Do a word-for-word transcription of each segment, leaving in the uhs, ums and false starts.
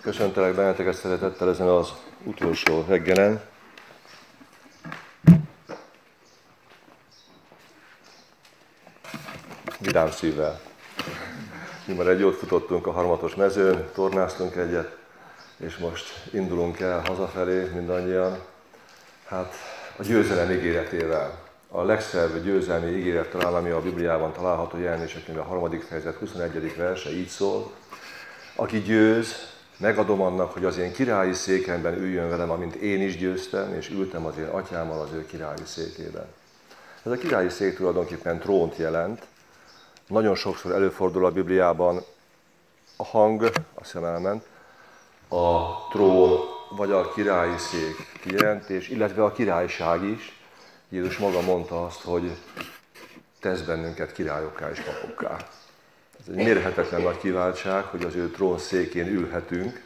Köszöntelek benneteket szeretettel ezen az utolsó reggelen. Vidám szívvel. Mi már egy jót futottunk a harmatos mezőn, tornáztunk egyet, és most indulunk el hazafelé mindannyian. Hát a győzelem ígéretével. A legszebb győzelmi ígéret talán, ami a Bibliában található, Jelenések könyve a harmadik fejezet huszonegyedik verse így szól. Aki győz, megadom annak, hogy az én királyi székemben üljön velem, amint én is győztem, és ültem az én atyámmal az ő királyi székében. Ez a királyi szék tulajdonképpen trónt jelent. Nagyon sokszor előfordul a Bibliában a hang, a szemelment, a trón vagy a királyi szék kijelentés, illetve a királyság is. Jézus maga mondta azt, hogy tesz bennünket királyokká és papokká. Ez egy mérhetetlen nagy kiváltság, hogy az ő trónszékén ülhetünk,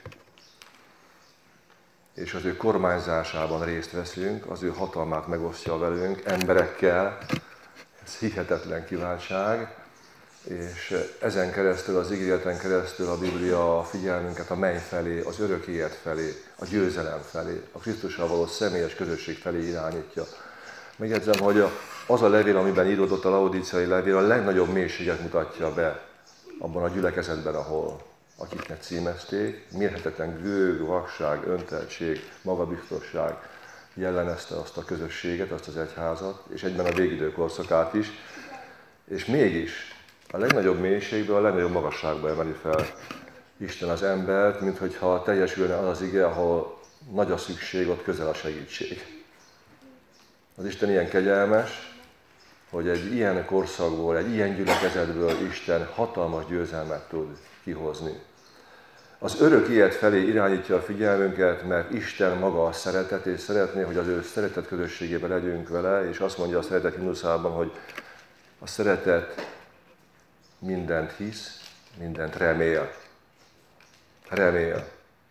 és az ő kormányzásában részt veszünk, az ő hatalmát megosztja velünk, emberekkel. Ez hihetetlen kiváltság, és ezen keresztül, az ígéreten keresztül a Biblia a figyelmünket a menny felé, az örök élet felé, a győzelem felé, a Krisztussal való személyes közösség felé irányítja. Megjegyzem, hogy az a levél, amiben íródott a laodíceai levél, a legnagyobb mélységet mutatja be abban a gyülekezetben, ahol akiknek címezték, mérhetetlen gőg, vakság, önteltség, magabiztosság jellemezte azt a közösséget, azt az egyházat, és egyben a végidő korszakát is, és mégis a legnagyobb mélységből, a legnagyobb magasságba emeli fel Isten az embert, minthogyha teljesülne az az ige, ahol nagy a szükség, ott közel a segítség. Az Isten ilyen kegyelmes, hogy egy ilyen korszakból, egy ilyen gyülekezetből Isten hatalmas győzelmet tud kihozni. Az örök élet felé irányítja a figyelmünket, mert Isten maga a szeretet, és szeretné, hogy az ő szeretet közösségében legyünk vele, és azt mondja a szeretet himnuszában, hogy a szeretet mindent hisz, mindent remél. Remél.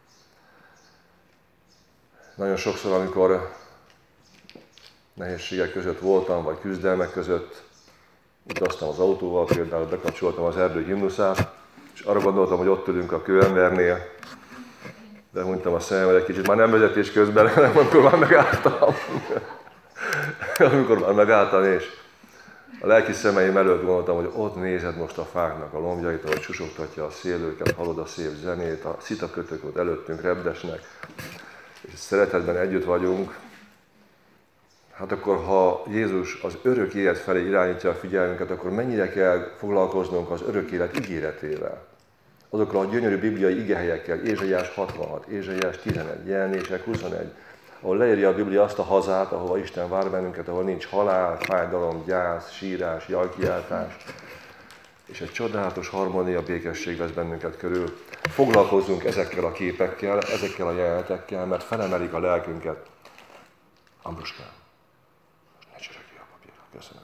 Nagyon sokszor, amikor nehézségek között voltam, vagy küzdelmek között, utaztam az autóval, például bekapcsoltam az erdő himnuszát, és arra gondoltam, hogy ott ülünk a kőembernél, de hunytam a szememre egy kicsit, már nem vezetés közben, hanem amikor már megálltam. amikor már megálltam, és a lelki szemeim előtt gondoltam, hogy ott nézed most a fáknak a lombjait, ahogy susogtatja a szél őket, hallod a szép zenét, a szitakötők ott előttünk repdesnek, és szeretetben együtt vagyunk. Hát akkor, ha Jézus az örök élet felé irányítja a figyelmünket, akkor mennyire kell foglalkoznunk az örök élet ígéretével. Azokkal a gyönyörű bibliai igehelyekkel, Ézsaiás hatvanhat, Ézsaiás tizenegy, Jelenések huszonegy, ahol leírja a Biblia azt a hazát, ahova Isten vár bennünket, ahol nincs halál, fájdalom, gyász, sírás, jajkiáltás, és egy csodálatos harmónia, békesség vesz bennünket körül. Foglalkozzunk ezekkel a képekkel, ezekkel a jelenetekkel, mert felemelik a lelkünket. Ambruskám, most ne csörögjél a papírra, köszönöm.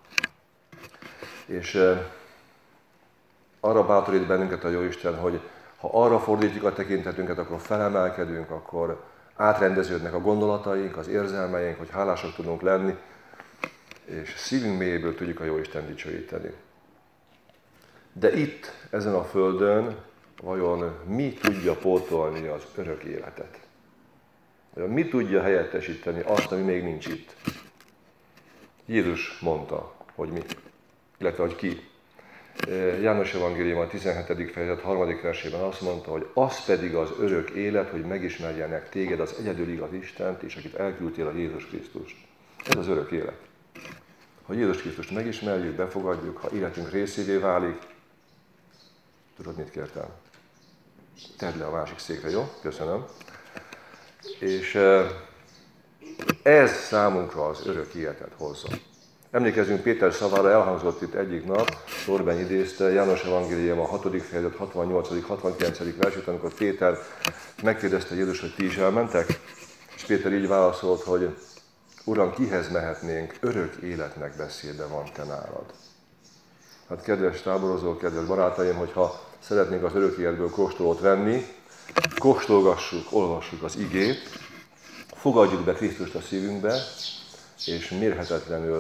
És eh, arra bátorít bennünket a Jóisten, hogy ha arra fordítjuk a tekintetünket, akkor felemelkedünk, akkor átrendeződnek a gondolataink, az érzelmeink, hogy hálásak tudunk lenni, és szívünk mélyéből tudjuk a Jóisten dicsőíteni. De itt, ezen a földön, vajon mi tudja pótolni az örök életet? Vajon mi tudja helyettesíteni azt, ami még nincs itt? Jézus mondta, hogy mi, illetve hogy ki. János Evangélium a tizenhetedik fejezet harmadik versében azt mondta, hogy az pedig az örök élet, hogy megismerjenek téged, az egyedül igaz Istent, és akit elküldtél, a Jézus Krisztust. Ez az örök élet. Ha Jézus Krisztust megismerjük, befogadjuk, ha életünk részévé válik, tudod, mit kértem? Tedd le a másik székre, jó? Köszönöm. És ez számunkra az örök életet hozza. Emlékezzünk Péter szavára, elhangzott itt egyik nap, Torben idézte, János Evangélium a hatodik fejezet hatvannyolcadik hatvankilencedik versét, amikor Péter megkérdezte Jézus, hogy ti is elmentek, és Péter így válaszolt, hogy Uram, kihez mehetnénk, örök életnek beszéde van te nálad. Hát kedves táborozók, kedves barátaim, hogyha szeretnénk az örök életből kóstolót venni, kóstolgassuk, olvassuk az igét, fogadjuk be Krisztust a szívünkbe, és mérhetetlenül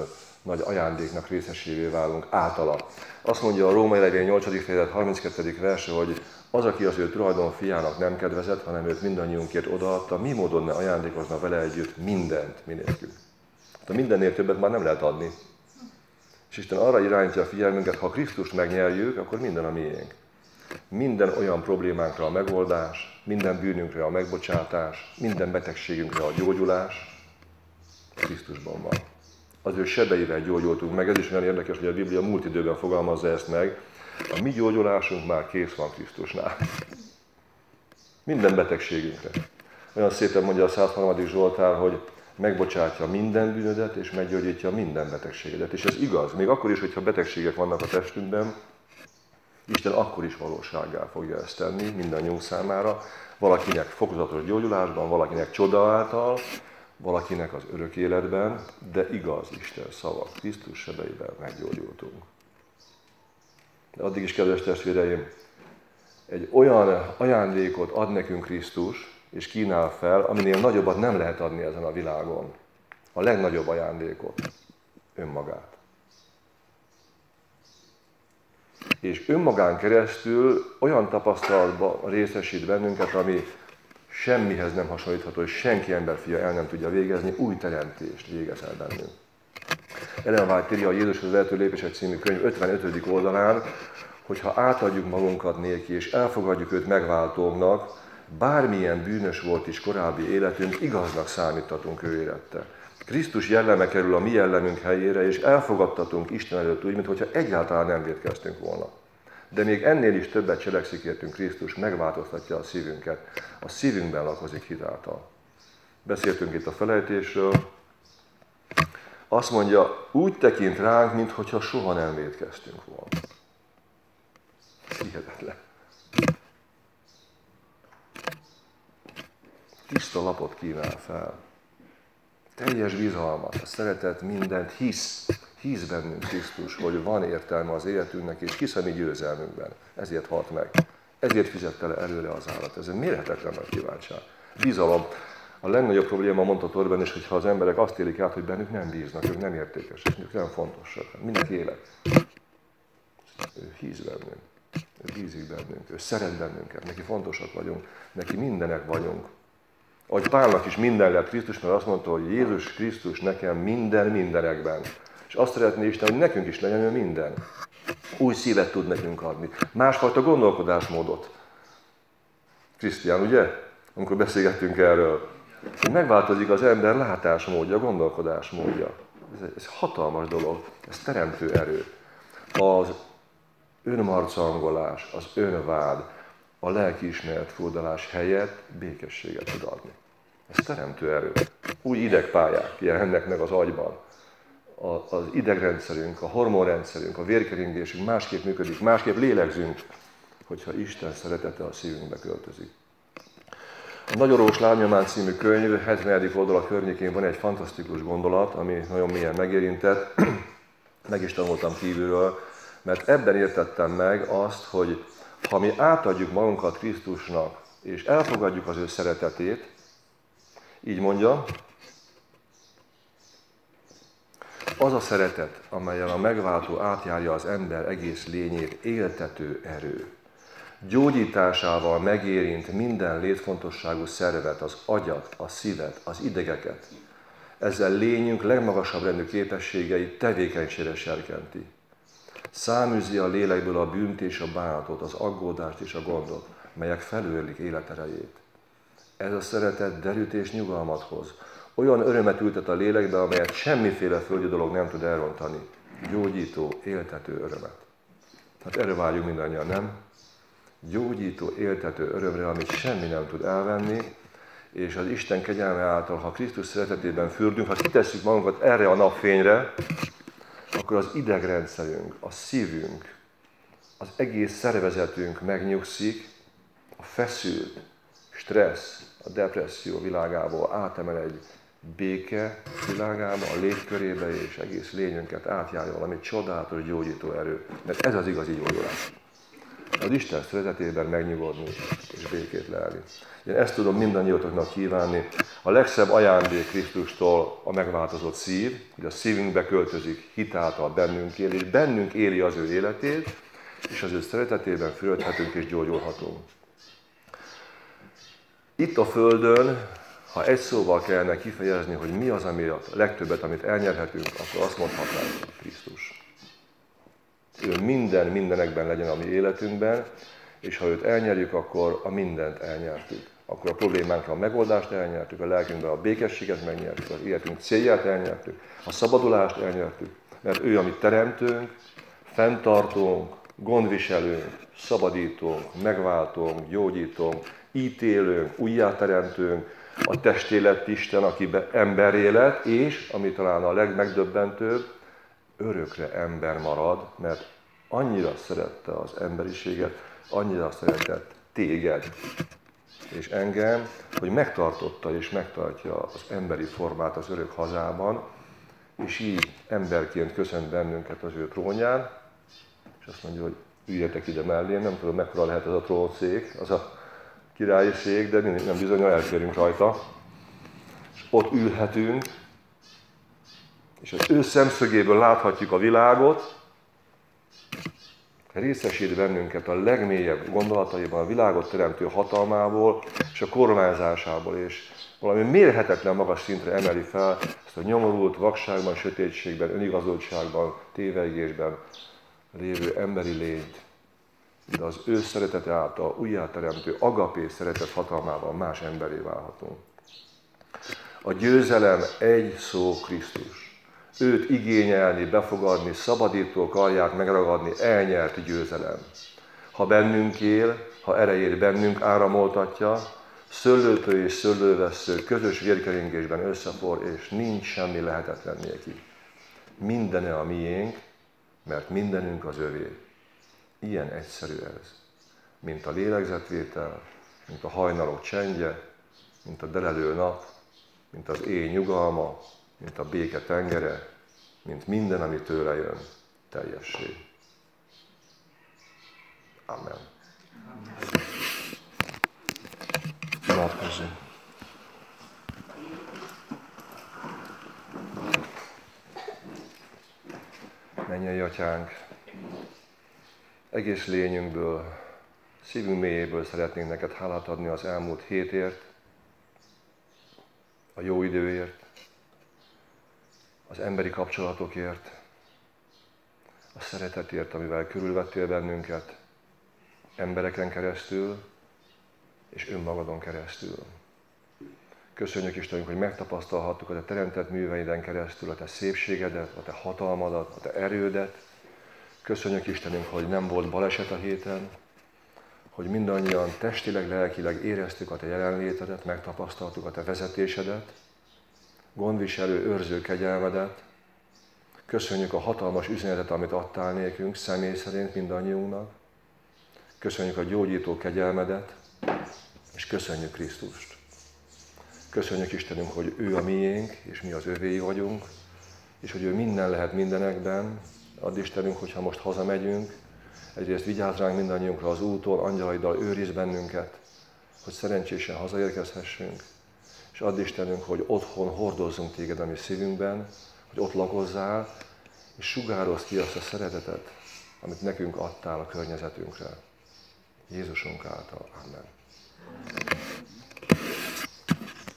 nagy ajándéknak részesévé válunk általa. Azt mondja a Római levél nyolcadik fejezet harminckettedik verse, hogy az, aki az ő tulajdon fiának nem kedvezett, hanem őt mindannyiunkért odaadta, mi módon ne ajándékozna vele együtt mindent, mi nélkül. A mindennél többet már nem lehet adni. És Isten arra irányítja a figyelmünket, ha Krisztust megnyerjük, akkor minden a miénk. Minden olyan problémánkra a megoldás, minden bűnünkre a megbocsátás, minden betegségünkre a gyógyulás Krisztusban van. Az ő sebeivel gyógyultunk meg, ez is olyan érdekes, hogy a Biblia múlt időben fogalmazza ezt meg. A mi gyógyulásunk már kész van Krisztusnál. Minden betegségünkre. Olyan szépen mondja a százharmadik Zsoltár, hogy megbocsátja minden bűnödet, és meggyógyítja minden betegségedet. És ez igaz, még akkor is, hogyha betegségek vannak a testünkben, Isten akkor is valósággá fogja ezt tenni mindannyiunk számára. Valakinek fokozatos gyógyulásban, valakinek csoda által, valakinek az örök életben, de igaz Isten szava, Krisztus sebeivel meggyógyultunk. De addig is, kedves testvéreim, egy olyan ajándékot ad nekünk Krisztus, és kínál fel, aminél nagyobbat nem lehet adni ezen a világon. A legnagyobb ajándékot, önmagát. És önmagán keresztül olyan tapasztalatban részesít bennünket, ami semmihez nem hasonlítható, és senki emberfia el nem tudja végezni, új teremtést végez el bennünk. Ellen White írja a Jézushoz vezető lépések című könyv ötvenötödik oldalán, hogyha átadjuk magunkat néki, és elfogadjuk őt megváltónknak, bármilyen bűnös volt is korábbi életünk, igaznak számítatunk ő élette. Krisztus jelleme kerül a mi jellemünk helyére, és elfogadtatunk Isten előtt úgy, mintha egyáltalán nem vétkeztünk volna. De még ennél is többet cselekszik értünk Krisztus, megváltoztatja a szívünket. A szívünkben lakozik hitáltal. Beszéltünk itt a felejtésről. Azt mondja, úgy tekint ránk, mintha soha nem vétkeztünk volna. Hihetetlen. Tiszta lapot kínál fel. Teljes bizalmat, a szeretet mindent hisz. Hisz bennünk Krisztus, hogy van értelme az életünknek, és hisz a mi győzelmünkben. Ezért halt meg. Ezért fizette le előre az állat. Ez egy mérhetetlen nagy kívánság. Bizalom. A legnagyobb probléma, mondta Torben is, hogy ha az emberek azt élik át, hogy bennük nem bíznak, ők nem értékesek, ők nem fontosak. Mindenki élet. Ő hisz bennünk. Ő bízik bennünk. Ő szeret bennünket. Neki fontosak vagyunk. Neki mindenek vagyunk. Ahogy Pálnak is minden lett Krisztus, mert azt mondta, hogy Jézus Krisztus nekem minden mindenekben. És azt szeretné Isten, hogy nekünk is legyen ő minden. Új szívet tud nekünk adni. Másfajta gondolkodásmódot. Krisztián, ugye? Amikor beszélgettünk erről. Hogy megváltozik az ember látásmódja, gondolkodásmódja. Ez, ez hatalmas dolog. Ez teremtő erő. Az önmarcangolás, az önvád, a lelkiismeret furdalás helyett békességet tud adni. Ez teremtő erő. Új idegpályák jelennek meg az agyban. A, az idegrendszerünk, a hormonrendszerünk, a vérkeringésünk másképp működik, másképp lélegzünk, hogyha Isten szeretete a szívünkbe költözik. A Nagyorvos Lábnyomán című könyv hetvenedik oldala környékén van egy fantasztikus gondolat, ami nagyon mélyen megérintett. Meg is tanultam kívülről, mert ebben értettem meg azt, hogy ha mi átadjuk magunkat Krisztusnak, és elfogadjuk az ő szeretetét, így mondja, az a szeretet, amellyel a megváltó átjárja az ember egész lényét, éltető erő. Gyógyításával megérint minden létfontosságú szervet, az agyat, a szívet, az idegeket. Ezzel lényünk legmagasabb rendű képességeit tevékenységre serkenti. Száműzi a lélekből a bűnt és a bánatot, az aggódást és a gondot, melyek felőrlik életerejét. Ez a szeretet derűt és nyugalmat hoz. Olyan örömet ültet a lélekbe, amelyet semmiféle földi dolog nem tud elrontani. Gyógyító, éltető örömet. Hát erre várjunk mindannyian, nem? Gyógyító, éltető örömre, amit semmi nem tud elvenni, és az Isten kegyelme által, ha Krisztus szeretetében fürdünk, ha kitesszük magunkat erre a napfényre, akkor az idegrendszerünk, a szívünk, az egész szervezetünk megnyugszik, a feszült, stressz, a depresszió világából átemel egy béke világába, a légkörébe, és egész lényünket átjárja valami csodálatos gyógyító erő. Mert ez az igazi gyógyulás. az Isten szeretetében megnyugodni és békét lelni. Én ezt tudom mindannyiótoknak kívánni. A legszebb ajándék Krisztustól a megváltozott szív, hogy a szívünkbe költözik hitáltal bennünk él, és bennünk éli az ő életét, és az ő szeretetében fürödhetünk és gyógyulhatunk. Itt a Földön, ha egy szóval kellene kifejezni, hogy mi az, ami a legtöbbet, amit elnyerhetünk, akkor azt mondhatnánk, hogy Krisztus. Ő minden mindenekben legyen a mi életünkben, és ha őt elnyerjük, akkor a mindent elnyertük. Akkor a problémánkra a megoldást elnyertük, a lelkünkben a békességet megnyertük, az életünk célját elnyertük, a szabadulást elnyertük, mert ő, amit teremtünk, fenntartunk, gondviselünk, szabadítunk, megváltunk, gyógyítunk, ítélünk, újjáteremtünk, a testélet Isten, akiben emberré lett, és, ami talán a legmegdöbbentőbb, örökre ember marad, mert annyira szerette az emberiséget, annyira szeretett téged és engem, hogy megtartotta és megtartja az emberi formát az örök hazában, és így emberként köszönt bennünket az ő trónján, és azt mondja, hogy üljetek ide mellém, nem tudom, mekkora lehet ez a trónszék, az a királyi szék, de mindig nem bizony, elférünk rajta. És ott ülhetünk, és az ő szemszögéből láthatjuk a világot, részesít bennünket a legmélyebb gondolataiban, a világot teremtő hatalmából és a kormányzásából, és valami mérhetetlen magas szintre emeli fel ezt a nyomorult, vakságban, sötétségben, önigazoltságban, tévegésben lévő emberi lényt. De az ő szeretete által újjáteremtő agapé szeretet hatalmával más emberé válhatunk. A győzelem egy szó Krisztus. Őt igényelni, befogadni, szabadító karját megragadni, elnyert győzelem. Ha bennünk él, ha erejét bennünk áramoltatja, szőlőtő és szőlővessző közös vérkeringésben összefor, és nincs semmi lehetetlen néki. Mindene a miénk, mert mindenünk az övé. Ilyen egyszerű ez, mint a lélegzetvétel, mint a hajnalok csendje, mint a delelő nap, mint az éj nyugalma, mint a béke tengere, mint minden, ami tőle jön, teljesség. Amen. Imádkozzunk. Mennyei Atyánk, egész lényünkből, szívünk mélyéből szeretnénk neked hálát adni az elmúlt hétért, a jó időért, az emberi kapcsolatokért, a szeretetért, amivel körülvettél bennünket, embereken keresztül és önmagadon keresztül. Köszönjük Istenünk, hogy megtapasztalhattuk a te teremtett műveiden keresztül a te szépségedet, a te hatalmadat, a te erődet. Köszönjük Istenünk, hogy nem volt baleset a héten, hogy mindannyian testileg, lelkileg éreztük a te jelenlétedet, megtapasztaltuk a te vezetésedet, gondviselő, őrző kegyelmedet. Köszönjük a hatalmas üzenetet, amit adtál nékünk, személy szerint mindannyiunknak. Köszönjük a gyógyító kegyelmedet, és köszönjük Krisztust. Köszönjük Istenünk, hogy ő a miénk, és mi az övéi vagyunk, és hogy ő minden lehet mindenekben. Add Istenünk, hogyha most hazamegyünk, egyrészt vigyázz ránk mindannyiunkra az úton, angyalaiddal őriz bennünket, hogy szerencsésen hazaérkezhessünk, és add Istenünk, hogy otthon hordozzunk téged a mi szívünkben, hogy ott lakozzál, és sugározz ki azt a szeretetet, amit nekünk adtál a környezetünkre. Jézusunk által. Amen.